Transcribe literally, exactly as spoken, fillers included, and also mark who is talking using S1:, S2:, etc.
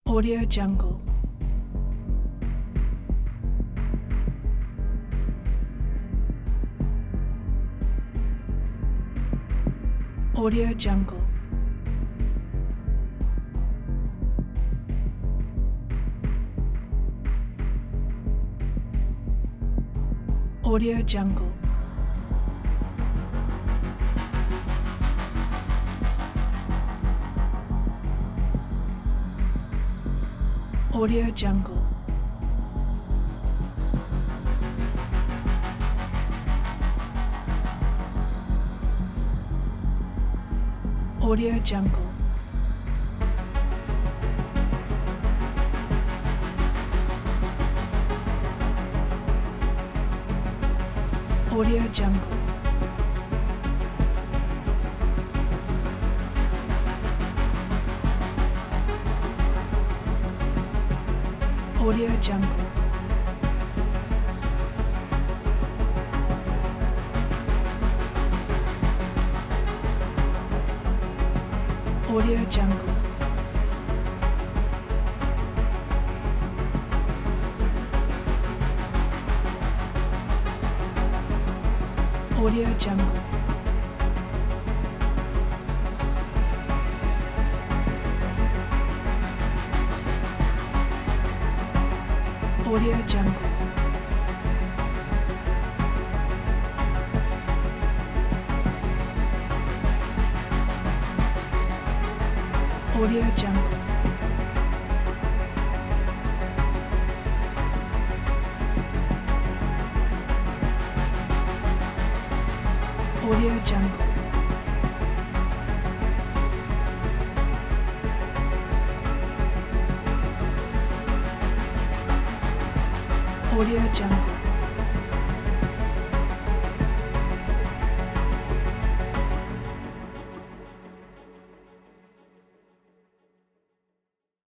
S1: Audio Jungle. Audio Jungle. Audio Jungle. Audio Jungle. Audio Jungle. Audio Jungle. Audio Jungle. Audio Jungle. Audio Jungle. Audio Jungle. Audio Jungle. Audio Jungle. Audio Jungle.